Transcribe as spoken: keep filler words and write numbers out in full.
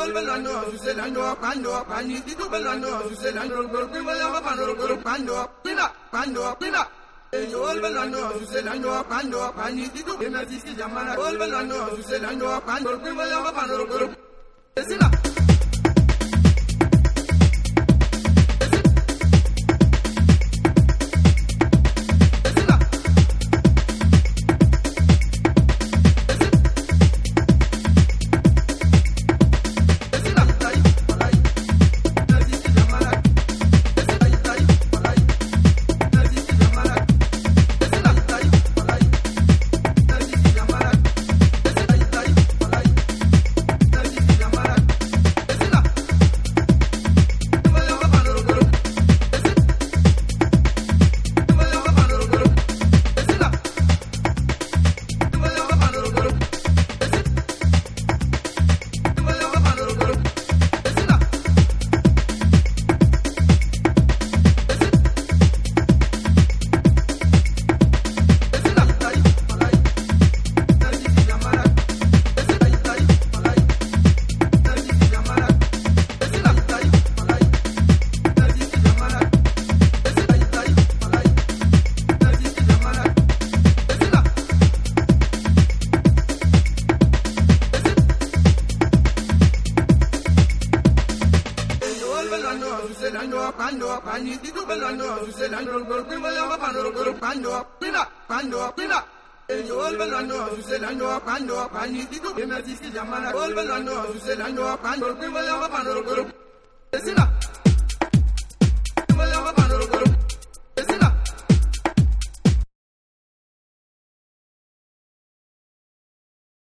belano, su se l'anno, quando, quando ti tu belano, su se l'anno, il corpo vogliamo fanno il corpo, quando, quina, quando, quina. E io il belano, su se l'anno, quando, quando ti tu, e mi si chiamano, il belano, su se l'anno, quando, il corpo vogliamo fanno il corpo. E si va. Quando, quando ti tu belano, su se l'anno, il corpo vogliamo fanno il corpo, quando, quina, quando, quina. E io il belano, su se l'anno, quando, quando ti tu, e mi si chiamano, il belano, su se l'anno, quando, il corpo vogliamo fanno il corpo. E si va.